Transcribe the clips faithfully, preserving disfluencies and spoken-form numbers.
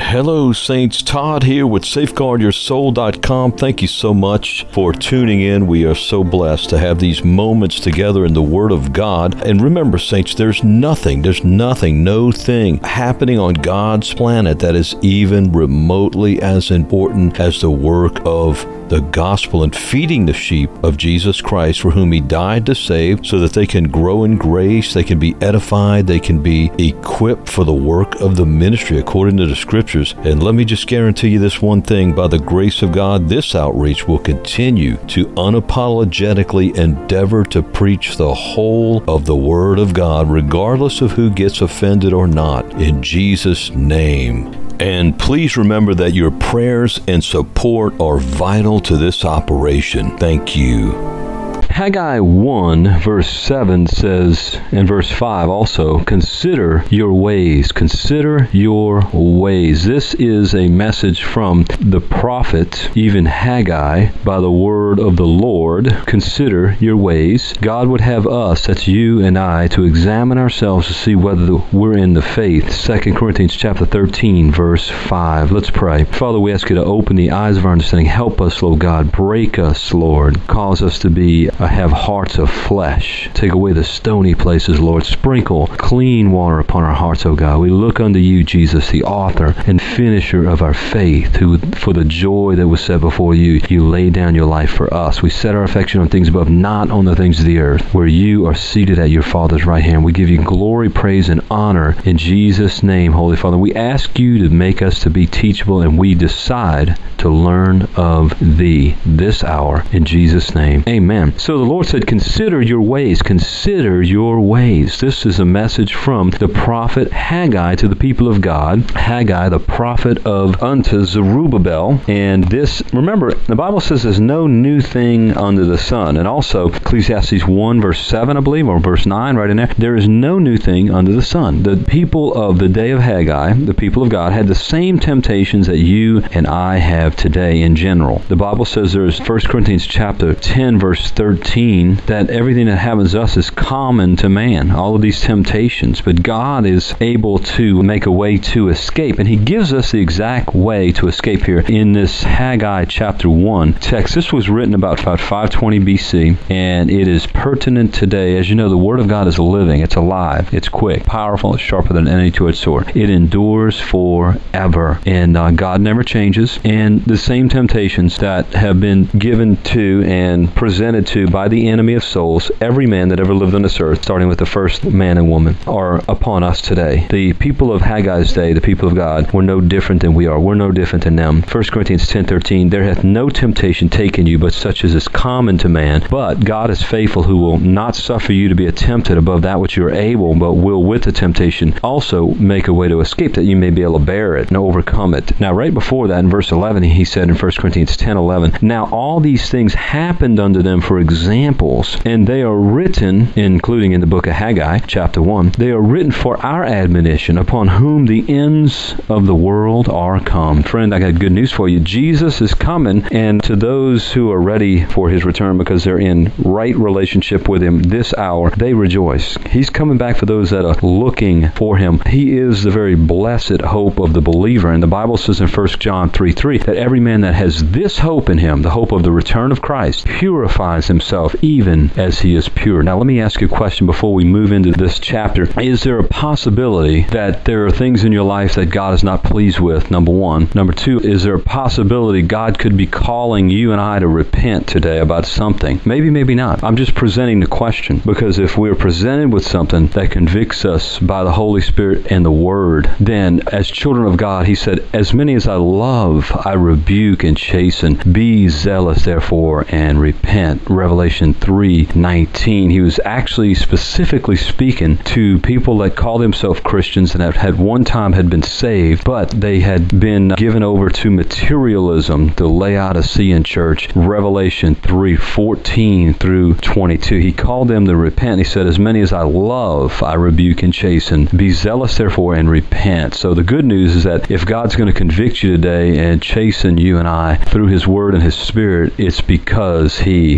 Hello, Saints. Todd here with Safeguard Your Soul dot com. Thank you so much for tuning in. We are so blessed to have these moments together in the Word of God. And remember, Saints, there's nothing, there's nothing, no thing happening on God's planet that is even remotely as important as the work of the gospel and feeding the sheep of Jesus Christ, for whom He died to save, so that they can grow in grace, they can be edified, they can be equipped for the work of the ministry according to the Scriptures. And let me just guarantee you this one thing: by the grace of God, this outreach will continue to unapologetically endeavor to preach the whole of the Word of God, regardless of who gets offended or not, in Jesus' name. And please remember that your prayers and support are vital to this operation. Thank you. Haggai one verse seven says, and verse five also, consider your ways, consider your ways. This is a message from the prophet, even Haggai, by the word of the Lord. Consider your ways. God would have us, that's you and I, to examine ourselves to see whether we're in the faith. Second Corinthians chapter thirteen verse five. Let's pray. Father, we ask you to open the eyes of our understanding. Help us, Lord God. Break us, Lord. Cause us to be uh, have hearts of flesh. Take away the stony places, Lord. Sprinkle clean water upon our hearts, O God. We look unto you, Jesus, the author and finisher of our faith, who for the joy that was set before you, you laid down your life for us. We set our affection on things above, not on the things of the earth, where you are seated at your Father's right hand. We give you glory, praise, and honor in Jesus' name, Holy Father. We ask you to make us to be teachable, and we decide to learn of thee this hour in Jesus' name. Amen. So the Lord said, consider your ways, consider your ways. This is a message from the prophet Haggai to the people of God. Haggai, the prophet of unto Zerubbabel. And this, remember, the Bible says there's no new thing under the sun. And also, Ecclesiastes one verse seven, I believe, or verse nine, right in there, there is no new thing under the sun. The people of the day of Haggai, the people of God, had the same temptations that you and I have today in general. The Bible says there's First Corinthians chapter ten verse thirteen, that everything that happens to us is common to man, all of these temptations, but God is able to make a way to escape, and He gives us the exact way to escape here in this Haggai chapter one text. This was written about five twenty B C, and it is pertinent today. As you know, the Word of God is living, it's alive, it's quick, powerful, it's sharper than any two-edged sword. It endures forever, and uh, God never changes, and the same temptations that have been given to and presented to by the enemy of souls, every man that ever lived on this earth, starting with the first man and woman, are upon us today. The people of Haggai's day, the people of God, were no different than we are. We're no different than them. First Corinthians ten thirteen, there hath no temptation taken you, but such as is common to man. But God is faithful, who will not suffer you to be tempted above that which you are able, but will with the temptation also make a way to escape, that you may be able to bear it and overcome it. Now, right before that, in verse eleven, he said in First Corinthians ten eleven, now all these things happened unto them for examples, and they are written, including in the book of Haggai, chapter one, they are written for our admonition, upon whom the ends of the world are come. Friend, I got good news for you. Jesus is coming, and to those who are ready for His return because they're in right relationship with Him this hour, they rejoice. He's coming back for those that are looking for Him. He is the very blessed hope of the believer, and the Bible says in First John three three that every man that has this hope in him, the hope of the return of Christ, purifies himself even as he is pure. Now, let me ask you a question before we move into this chapter. Is there a possibility that there are things in your life that God is not pleased with, number one? Number two, is there a possibility God could be calling you and I to repent today about something? Maybe, maybe not. I'm just presenting the question, because if we're presented with something that convicts us by the Holy Spirit and the Word, then as children of God, He said, as many as I love, I rebuke and chasten. Be zealous, therefore, and repent. Revelation three nineteen. He was actually specifically speaking to people that call themselves Christians and that had one time had been saved, but they had been given over to materialism, the Laodicean church. Revelation three fourteen through twenty-two. He called them to repent. He said, as many as I love, I rebuke and chasten. Be zealous, therefore, and repent. So the good news is that if God's going to convict you today and chasten you and I through His Word and His Spirit, it's because He loves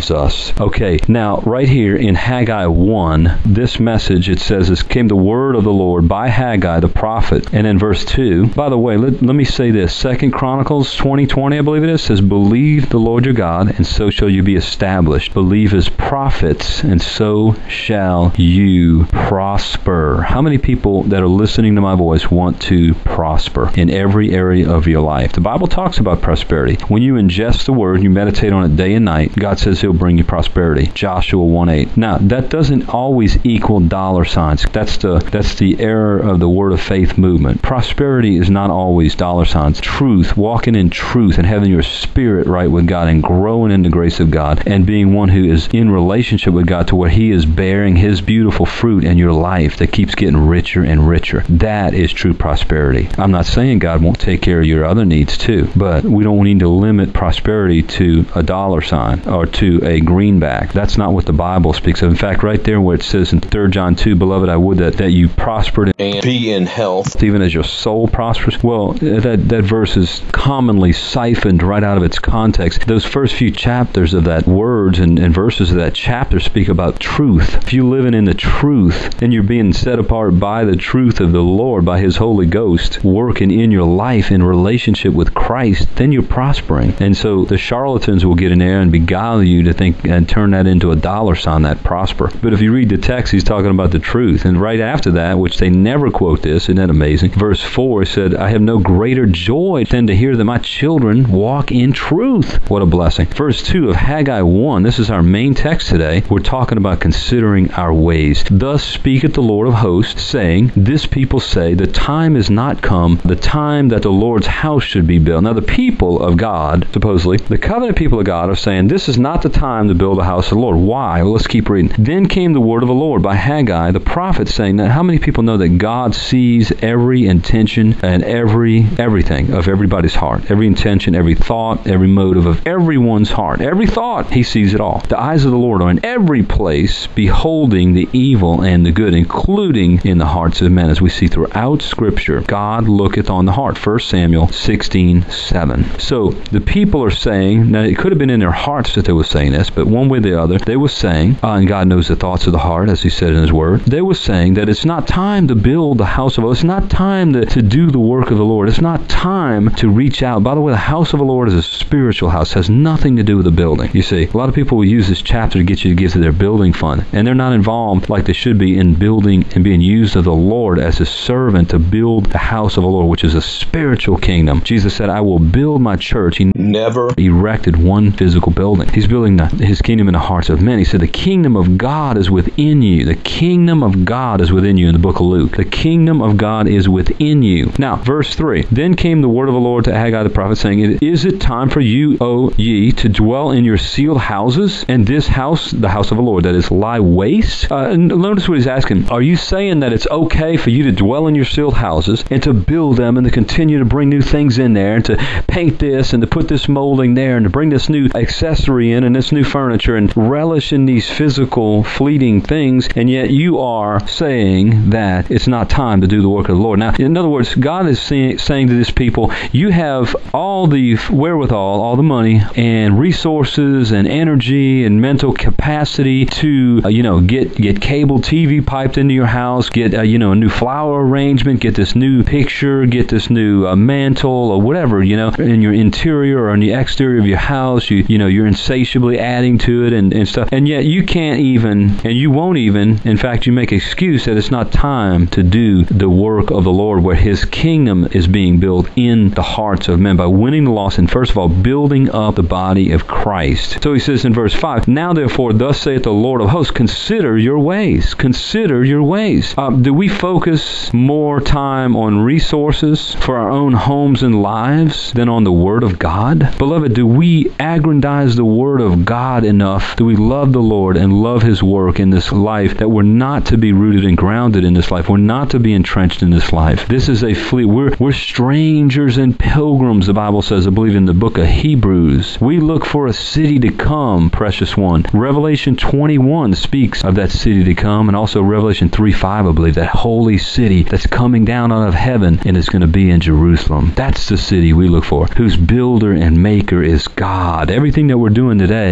loves us. Okay, now right here in Haggai one, this message, it says, this came the word of the Lord by Haggai the prophet. And in verse two, by the way, let, let me say this, Second Chronicles twenty twenty, I believe it is, says, believe the Lord your God, and so shall you be established. Believe his prophets, and so shall you prosper. How many people that are listening to my voice want to prosper in every area of your life? The Bible talks about prosperity. When you ingest the word, you meditate on it day and night, God says he'll bring you prosperity. Joshua one eight. Now, that doesn't always equal dollar signs. That's the that's the error of the word of faith movement. Prosperity is not always dollar signs. Truth, walking in truth and having your spirit right with God and growing in the grace of God and being one who is in relationship with God to where he is bearing his beautiful fruit in your life that keeps getting richer and richer. That is true prosperity. I'm not saying God won't take care of your other needs too, but we don't need to limit prosperity to a dollar sign or to a greenback. That's not what the Bible speaks of. In fact, right there where it says in Third John two, beloved, I would that, that you prospered and be in health, even as your soul prospers. Well, that, that verse is commonly siphoned right out of its context. Those first few chapters of that words and, and verses of that chapter speak about truth. If you're living in the truth and you're being set apart by the truth of the Lord, by his Holy Ghost, working in your life in relationship with Christ, then you're prospering. And so the charlatans will get in there and beguile you to think and turn that into a dollar sign, that prosper. But if you read the text, he's talking about the truth. And right after that, which they never quote this, isn't that amazing? Verse four said, I have no greater joy than to hear that my children walk in truth. What a blessing. Verse two of Haggai one, this is our main text today. We're talking about considering our ways. Thus speaketh the Lord of hosts, saying, this people say, the time is not come, the time that the Lord's house should be built. Now the people of God, supposedly, the covenant people of God are saying, this is not the time to build a house of the Lord. Why? Well, let's keep reading. Then came the word of the Lord by Haggai, the prophet, saying, that how many people know that God sees every intention and every everything of everybody's heart? Every intention, every thought, every motive of everyone's heart. Every thought, he sees it all. The eyes of the Lord are in every place, beholding the evil and the good, including in the hearts of men. As we see throughout Scripture, God looketh on the heart. First Samuel sixteen seven. So the people are saying, now it could have been in their hearts that they were saying this, but one way or the other, they were saying, uh, and God knows the thoughts of the heart, as he said in his word, they were saying that it's not time to build the house of the Lord. It's not time to, to do the work of the Lord. It's not time to reach out. By the way, the house of the Lord is a spiritual house. It has nothing to do with the building. You see, a lot of people will use this chapter to get you to give to their building fund, and they're not involved like they should be in building and being used of the Lord as a servant to build the house of the Lord, which is a spiritual kingdom. Jesus said, I will build my church. He never erected one physical building. He's building the, his kingdom in the hearts of men. He said, the kingdom of God is within you. The kingdom of God is within you in the book of Luke. The kingdom of God is within you. Now, verse three. Then came the word of the Lord to Haggai the prophet, saying, is it time for you, O ye, to dwell in your sealed houses, and this house, the house of the Lord, that is lie waste? Uh, and notice what he's asking. Are you saying that it's okay for you to dwell in your sealed houses and to build them and to continue to bring new things in there and to paint this and to put this molding there and to bring this new accessory in and this new furniture and relish in these physical fleeting things, and yet you are saying that it's not time to do the work of the Lord? Now, in other words, God is say, saying to this people, you have all the wherewithal, all the money and resources and energy and mental capacity to, uh, you know, get get cable T V piped into your house, get, uh, you know, a new flower arrangement, get this new picture, get this new uh, mantle or whatever, you know, in your interior or in the exterior of your house. You, you know, you're insatiably adding to it and, and stuff. And yet you can't even, and you won't even, in fact, you make excuse that it's not time to do the work of the Lord where his kingdom is being built in the hearts of men by winning the lost and, first of all, building up the body of Christ. So he says in verse five, now therefore, thus saith the Lord of hosts, consider your ways. Consider your ways. Uh, do we focus more time on resources for our own homes and lives than on the Word of God? Beloved, do we aggrandize the Word of God enough? Do we love the Lord and love his work in this life that we're not to be rooted and grounded in this life? We're not to be entrenched in this life. This is a fleet. We're, we're strangers and pilgrims, the Bible says, I believe in the book of Hebrews. We look for a city to come, precious one. Revelation twenty-one speaks of that city to come, and also Revelation three five, I believe, that holy city that's coming down out of heaven and is going to be in Jerusalem. That's the city we look for, whose builder and maker is God. Everything that we're doing today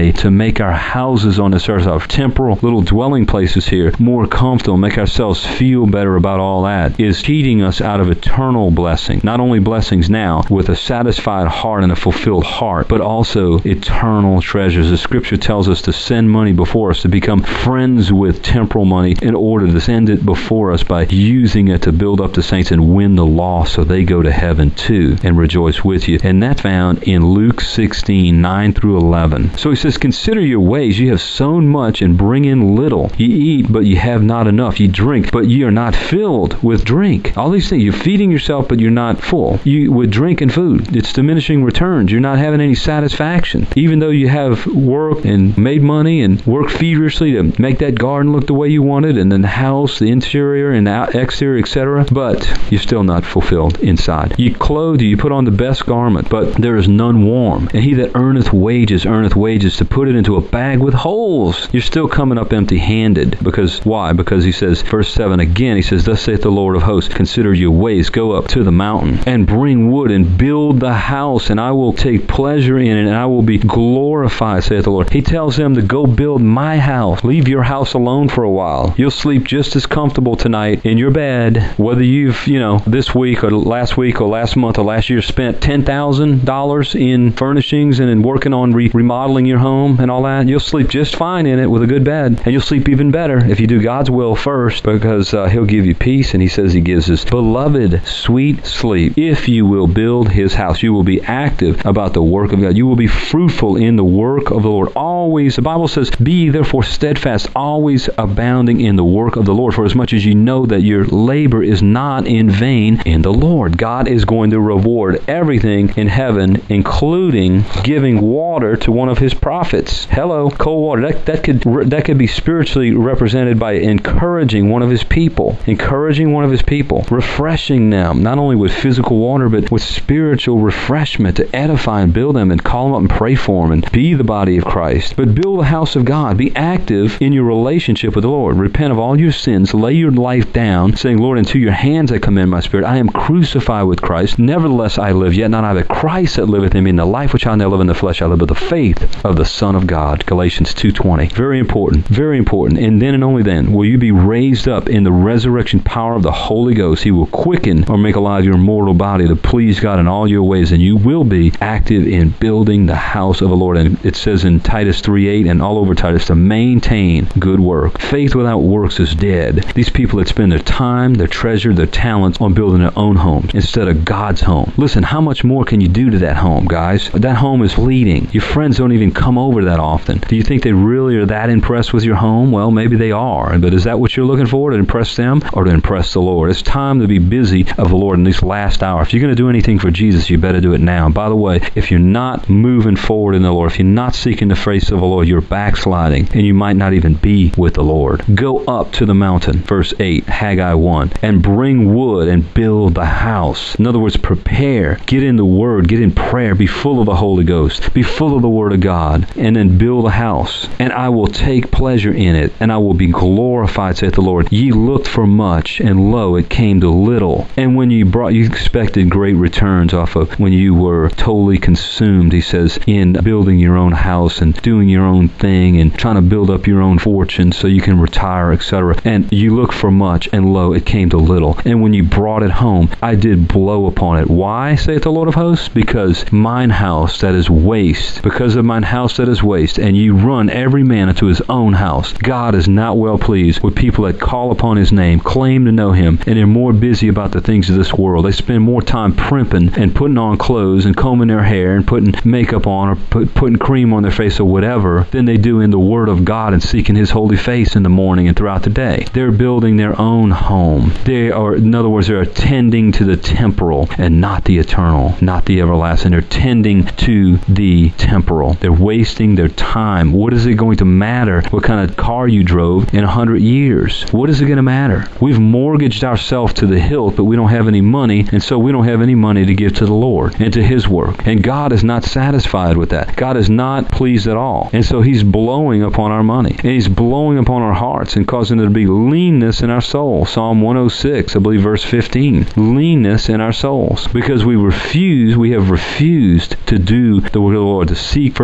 way to make our houses on this earth, our temporal little dwelling places here, more comfortable, make ourselves feel better about all that, is cheating us out of eternal blessing. Not only blessings now with a satisfied heart and a fulfilled heart, but also eternal treasures. The Scripture tells us to send money before us, to become friends with temporal money in order to send it before us by using it to build up the saints and win the lost so they go to heaven too and rejoice with you. And that's found in Luke sixteen, nine through eleven. So he says, consider your ways. You have sown much and bring in little. You eat, but you have not enough. You drink, but you are not filled with drink. All these things. You're feeding yourself, but you're not full. You with drink and food, it's diminishing returns. You're not having any satisfaction. Even though you have worked and made money and worked feverishly to make that garden look the way you wanted, and then the house, the interior and the exterior, et cetera, but you're still not fulfilled inside. You clothe you, you put on the best garment, but there is none warm. And he that earneth wages, earneth wages to put it into a bag with holes. You're still coming up empty-handed. Because, why? Because he says, verse seven again, he says, thus saith the Lord of hosts, consider your ways, go up to the mountain, and bring wood, and build the house, and I will take pleasure in it, and I will be glorified, saith the Lord. He tells them to go build my house. Leave your house alone for a while. You'll sleep just as comfortable tonight in your bed, whether you've, you know, this week or last week or last month or last year spent ten thousand dollars in furnishings and in working on re- remodeling your home and all that. You'll sleep just fine in it with a good bed, and you'll sleep even better if you do God's will first, because uh, he'll give you peace, and he says he gives his beloved sweet sleep. If you will build his house, you will be active about the work of God. You will be fruitful in the work of the Lord. Always, the Bible says, be ye therefore steadfast, always abounding in the work of the Lord, for as much as you know that your labor is not in vain in the Lord. God is going to reward everything in heaven, including giving water to one of his prophets. Hello, cold water. That, that could that could be spiritually represented by encouraging one of his people. Encouraging one of his people. Refreshing them, not only with physical water, but with spiritual refreshment to edify and build them and call them up and pray for them and be the body of Christ. But build the house of God. Be active in your relationship with the Lord. Repent of all your sins. Lay your life down, saying, Lord, into your hands I commend my spirit. I am crucified with Christ. Nevertheless I live, yet not I, but Christ that liveth in me. In the life which I now live in the flesh, I live by the faith of the Son of God. Galatians two twenty. Very important. Very important. And then and only then will you be raised up in the resurrection power of the Holy Ghost. He will quicken or make alive your mortal body to please God in all your ways, and you will be active in building the house of the Lord. And it says in Titus three eight and all over Titus to maintain good work. Faith without works is dead. These people that spend their time, their treasure, their talents on building their own homes instead of God's home. Listen, how much more can you do to that home, guys? That home is fleeting. Your friends don't even come over that often. Do you think they really are that impressed with your home? Well, maybe they are, but is that what you're looking for, to impress them or to impress the Lord? It's time to be busy of the Lord in this last hour. If you're going to do anything for Jesus, you better do it now. And by the way, if you're not moving forward in the Lord, if you're not seeking the face of the Lord, you're backsliding, and you might not even be with the Lord. Go up to the mountain, verse eight, Haggai one, and bring wood and build the house. In other words, prepare. Get in the Word. Get in prayer. Be full of the Holy Ghost. Be full of the Word of God. And then build a house. And I will take pleasure in it, and I will be glorified, saith the Lord. Ye looked for much, and lo, it came to little. And when you brought, you expected great returns off of when you were totally consumed, he says, in building your own house and doing your own thing and trying to build up your own fortune so you can retire, et cetera. And you look for much, and lo, it came to little. And when you brought it home, I did blow upon it. Why, saith the Lord of hosts? Because mine house that is waste, because of mine house that is waste, and you run every man into his own house. God is not well pleased with people that call upon his name, claim to know him, and they're more busy about the things of this world. They spend more time primping and putting on clothes and combing their hair and putting makeup on or put, putting cream on their face or whatever than they do in the Word of God and seeking his holy face in the morning and throughout the day. They're building their own home. They are, in other words, they're attending to the temporal and not the eternal, not the everlasting. They're tending to the temporal. They're wasting their time. What is it going to matter what kind of car you drove in a hundred years? What is it going to matter? We've mortgaged ourselves to the hilt, but we don't have any money, and so we don't have any money to give to the Lord and to his work. And God is not satisfied with that. God is not pleased at all. And so he's blowing upon our money. And he's blowing upon our hearts and causing there to be leanness in our soul. Psalm one oh six, I believe verse fifteen. Leanness in our souls. Because we refuse, we have refused to do the work of the Lord, to seek first his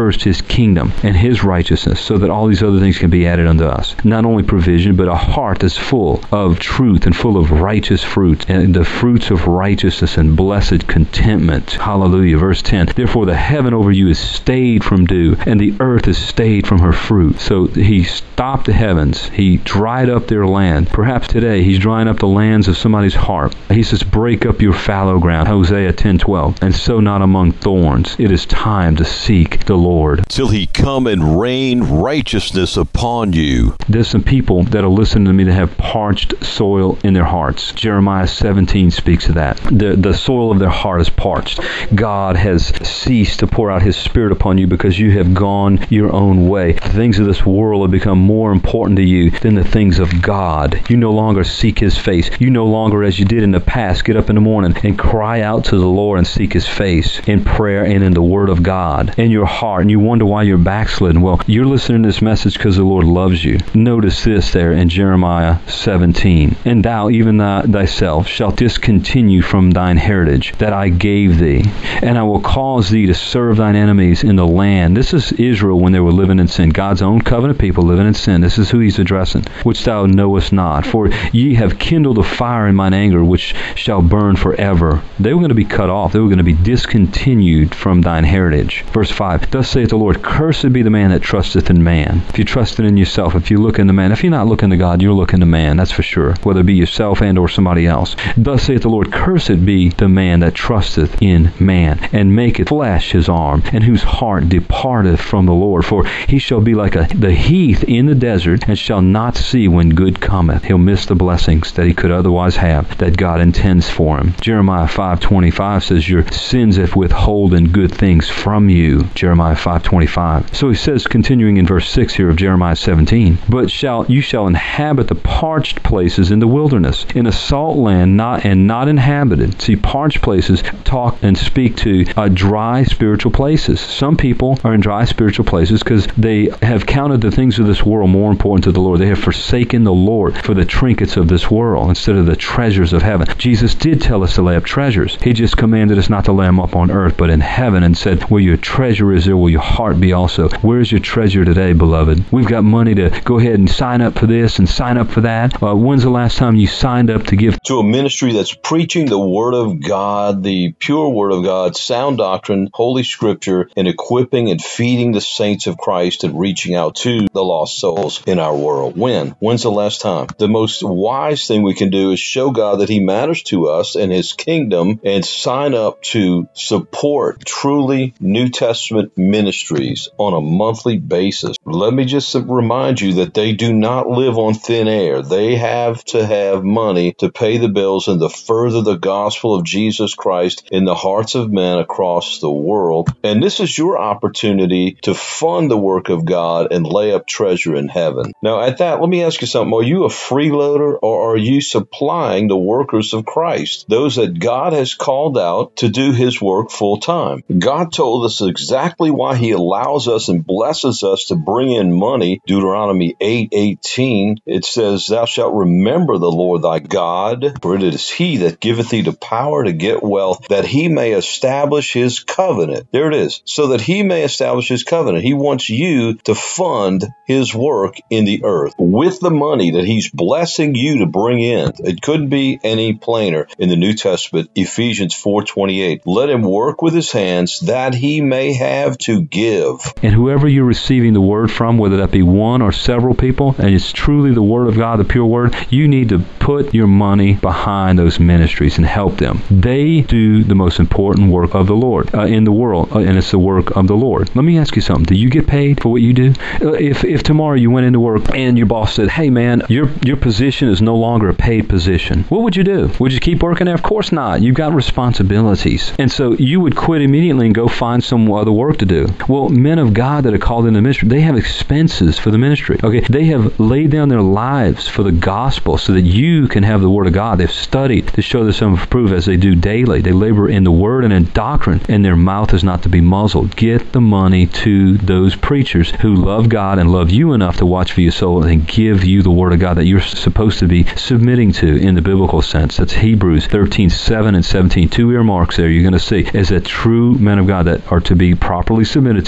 kingdom and his righteousness, so that all these other things can be added unto us. Not only provision, but a heart that's full of truth and full of righteous fruit, and the fruits of righteousness and blessed contentment. Hallelujah. Verse ten, therefore the heaven over you is stayed from dew, and the earth is stayed from her fruit. So he stopped the heavens. He dried up their land. Perhaps today he's drying up the lands of somebody's heart. He says, break up your fallow ground, Hosea ten twelve, and sow not among thorns. It is time to seek the Lord. Till he come and rain righteousness upon you. There's some people that are listening to me that have parched soil in their hearts. Jeremiah seventeen speaks of that. The, the soil of their heart is parched. God has ceased to pour out his Spirit upon you because you have gone your own way. The things of this world have become more important to you than the things of God. You no longer seek his face. You no longer, as you did in the past, get up in the morning and cry out to the Lord and seek his face in prayer and in the Word of God in your heart. And you wonder why you're backslidden. Well, you're listening to this message because the Lord loves you. Notice this there in Jeremiah seventeen. And thou, even thou, thyself, shalt discontinue from thine heritage that I gave thee, and I will cause thee to serve thine enemies in the land. This is Israel when they were living in sin. God's own covenant people living in sin. This is who he's addressing. Which thou knowest not. For ye have kindled a fire in mine anger, which shall burn forever. They were going to be cut off. They were going to be discontinued from thine heritage. Verse five, thus saith the Lord, cursed be the man that trusteth in man. If you're trusting in yourself, if you look into man, if you're not looking to God, you're looking to man, that's for sure, whether it be yourself and or somebody else. Thus saith the Lord, cursed be the man that trusteth in man, and maketh flesh his arm, and whose heart departeth from the Lord. For he shall be like a, the heath in the desert, and shall not see when good cometh. He'll miss the blessings that he could otherwise have, that God intends for him. Jeremiah five twenty-five says, your sins have withholden good things from you. Jeremiah five twenty-five. So he says, continuing in verse six here of Jeremiah seventeen, but shall you shall inhabit the parched places in the wilderness, in a salt land not and not inhabited. See, parched places talk and speak to uh, dry spiritual places. Some people are in dry spiritual places because they have counted the things of this world more important to the Lord. They have forsaken the Lord for the trinkets of this world instead of the treasures of heaven. Jesus did tell us to lay up treasures. He just commanded us not to lay them up on earth, but in heaven, and said, where your treasure is, there will your heart be also. Where's your treasure today, beloved? We've got money to go ahead and sign up for this and sign up for that. Uh, when's the last time you signed up to give to a ministry that's preaching the Word of God, the pure Word of God, sound doctrine, Holy Scripture, and equipping and feeding the saints of Christ and reaching out to the lost souls in our world? When? When's the last time? The most wise thing we can do is show God that he matters to us and his kingdom, and sign up to support truly New Testament ministries on a monthly basis. Let me just remind you that they do not live on thin air. They have to have money to pay the bills and to further the gospel of Jesus Christ in the hearts of men across the world. And this is your opportunity to fund the work of God and lay up treasure in heaven. Now, at that, let me ask you something. Are you a freeloader, or are you supplying the workers of Christ, those that God has called out to do his work full time? God told us exactly why he allows us and blesses us to bring in money. Deuteronomy eight eighteen, it says, thou shalt remember the Lord thy God, for it is he that giveth thee the power to get wealth, that he may establish his covenant. There it is. So that he may establish his covenant. He wants you to fund his work in the earth with the money that he's blessing you to bring in. It couldn't be any plainer in the New Testament. Ephesians four twenty-eight. Let him work with his hands that he may have to give. And whoever you're receiving the word from, whether that be one or several people, and it's truly the word of God, the pure word, you need to put your money behind those ministries and help them. They do the most important work of the Lord uh, in the world, uh, and it's the work of the Lord. Let me ask you something. Do you get paid for what you do? Uh, if if tomorrow you went into work and your boss said, hey man, your your position is no longer a paid position, what would you do? Would you keep working there? Of course not. You've got responsibilities. And so you would quit immediately and go find some other work to do. Well, men of God that are called into ministry, they have expenses for the ministry. Okay, they have laid down their lives for the gospel so that you can have the word of God. They've studied to show themselves approved as they do daily. They labor in the word and in doctrine, and their mouth is not to be muzzled. Get the money to those preachers who love God and love you enough to watch for your soul and give you the word of God that you're supposed to be submitting to in the biblical sense. That's Hebrews thirteen seven and seventeen. Two earmarks there you're going to see is that true men of God that are to be properly submitted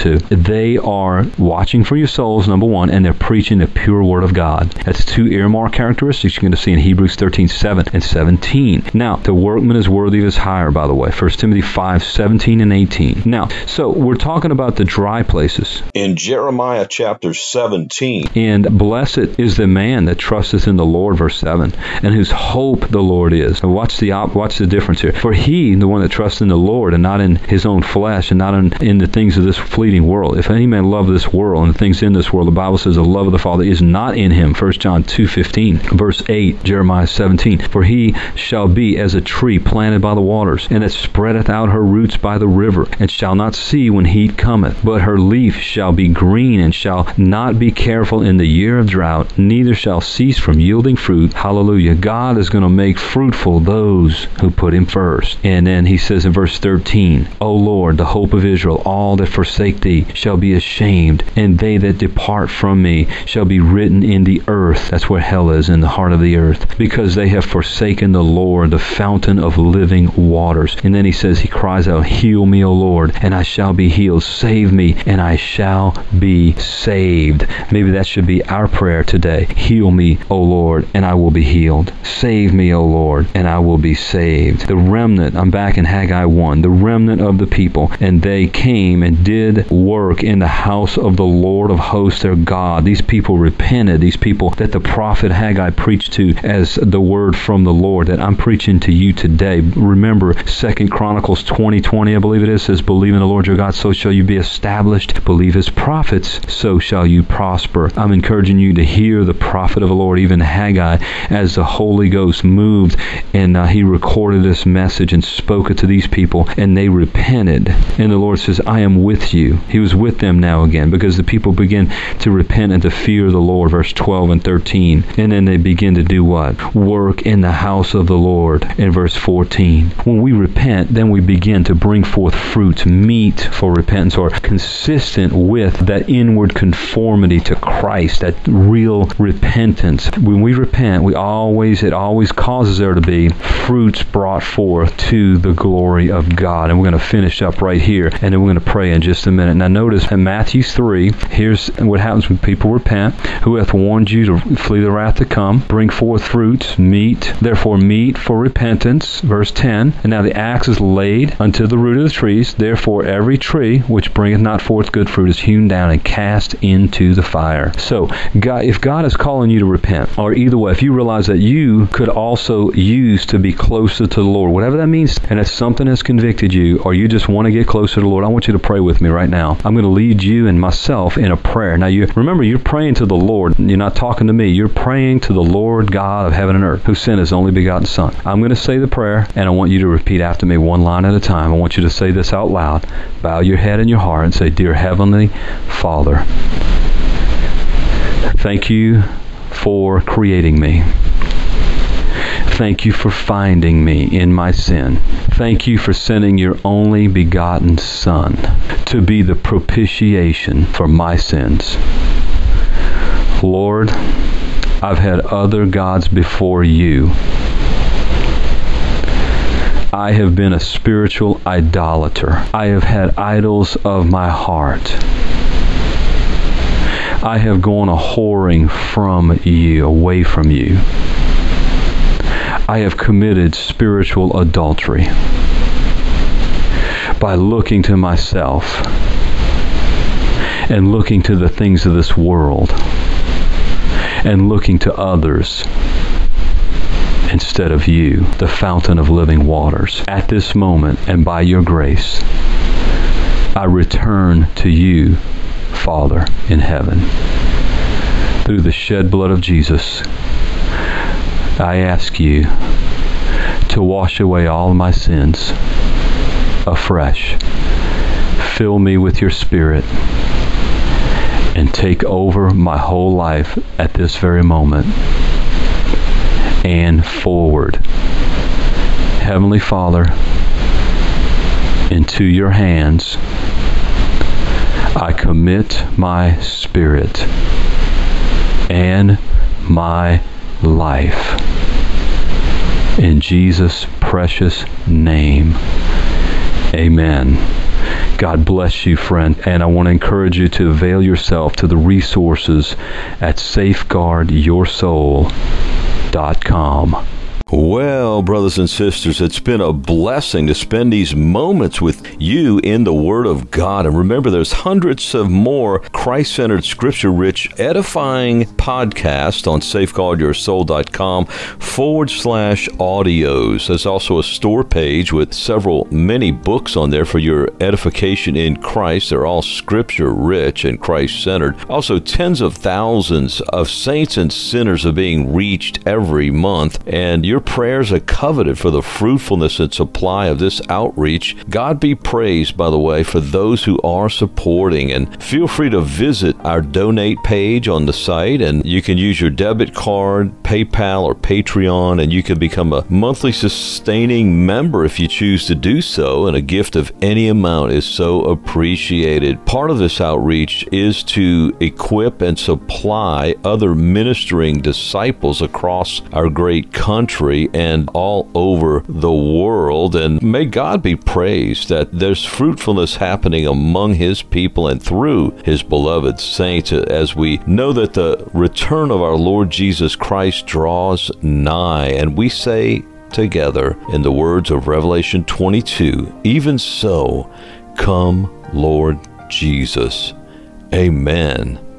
to. They are watching for your souls, number one, and they're preaching the pure word of God. That's two earmark characteristics you're going to see in Hebrews thirteen, seven and seventeen. Now, the workman is worthy of his hire, by the way. First Timothy five, seventeen and eighteen. Now, so we're talking about the dry places. In Jeremiah chapter seventeen. And blessed is the man that trusteth in the Lord, verse seven, and whose hope the Lord is. And watch the op- watch the difference here. For he, the one that trusts in the Lord, and not in his own flesh, and not in, in the things of this fleeting world. If any man love this world and the things in this world, the Bible says the love of the Father is not in him. First John two fifteen, verse eight, Jeremiah seventeen. For he shall be as a tree planted by the waters, and that spreadeth out her roots by the river, and shall not see when heat cometh, but her leaf shall be green, and shall not be careful in the year of drought, neither shall cease from yielding fruit. Hallelujah. God is going to make fruitful those who put him first. And then he says in verse thirteen, O Lord, the hope of Israel, all that forsake thee shall be ashamed, and they that depart from me shall be written in the earth. That's where hell is, in the heart of the earth, because they have forsaken the Lord, the fountain of living waters. And then he says, he cries out, heal me, O Lord, and I shall be healed. Save me, and I shall be saved. Maybe that should be our prayer today. Heal me, O Lord, and I will be healed. Save me, O Lord, and I will be saved. The remnant, I'm back in Haggai one, the remnant of the people, and they came and did work in the house of the Lord of hosts, their God. These people repented. These people that the prophet Haggai preached to as the word from the Lord, that I'm preaching to you today. Remember, Second Chronicles twenty twenty, I believe it is, says, believe in the Lord your God, so shall you be established. Believe his prophets, so shall you prosper. I'm encouraging you to hear the prophet of the Lord, even Haggai, as the Holy Ghost moved, and uh, he recorded this message and spoke it to these people, and they repented. And the Lord says, I am with you. He was with them now again, because the people begin to repent and to fear the Lord, verse twelve and thirteen. And then they begin to do what? Work in the house of the Lord, in verse fourteen. When we repent, then we begin to bring forth fruit, meat for repentance, or consistent with that inward conformity to Christ, that real repentance. When we repent, we always, it always causes there to be fruits brought forth to the glory of God. And we're going to finish up right here, and then we're going to pray in just a minute. Now notice in Matthew three, here's what happens when people repent. Who hath warned you to flee the wrath to come? Bring forth fruits, meat, therefore meat for repentance. Verse ten, and now the axe is laid unto the root of the trees. Therefore every tree which bringeth not forth good fruit is hewn down and cast into the fire. So God, if God is calling you to repent, or either way, if you realize that you could also use to be closer to the Lord, whatever that means, and if something has convicted you, or you just want to get closer to the Lord, I want you to pray with me right now. I'm going to lead you and myself in a prayer. Now, you remember, you're praying to the Lord. You're not talking to me. You're praying to the Lord God of heaven and earth, who sent his only begotten Son. I'm going to say the prayer, and I want you to repeat after me one line at a time. I want you to say this out loud. Bow your head and your heart and say, Dear Heavenly Father, thank you for creating me. Thank you for finding me in my sin. Thank you for sending your only begotten Son to be the propitiation for my sins. Lord, I've had other gods before you. I have been a spiritual idolater. I have had idols of my heart. I have gone a whoring from you, away from you. I have committed spiritual adultery by looking to myself and looking to the things of this world and looking to others instead of you, the fountain of living waters. At this moment, and by your grace, I return to you, Father in heaven. Through the shed blood of Jesus, I ask you to wash away all my sins afresh. Fill me with your Spirit and take over my whole life at this very moment and forward. Heavenly Father, into your hands I commit my spirit and my life. In Jesus' precious name, amen. God bless you, friend. And I want to encourage you to avail yourself to the resources at safeguard your soul dot com. Well, brothers and sisters, it's been a blessing to spend these moments with you in the Word of God. And remember, there's hundreds of more Christ-centered, scripture-rich, edifying podcasts on safeguard your soul dot com forward slash audios. There's also a store page with several, many books on there for your edification in Christ. They're all scripture-rich and Christ-centered. Also, tens of thousands of saints and sinners are being reached every month, and your prayers are coveted for the fruitfulness and supply of this outreach. God be praised, by the way, for those who are supporting. And feel free to visit our donate page on the site, and you can use your debit card, PayPal, or Patreon, and you can become a monthly sustaining member if you choose to do so, and a gift of any amount is so appreciated. Part of this outreach is to equip and supply other ministering disciples across our great country and all over the world. And may God be praised that there's fruitfulness happening among His people and through His beloved saints, as we know that the return of our Lord Jesus Christ draws nigh. And we say together in the words of Revelation twenty-two, even so, come, Lord Jesus. Amen.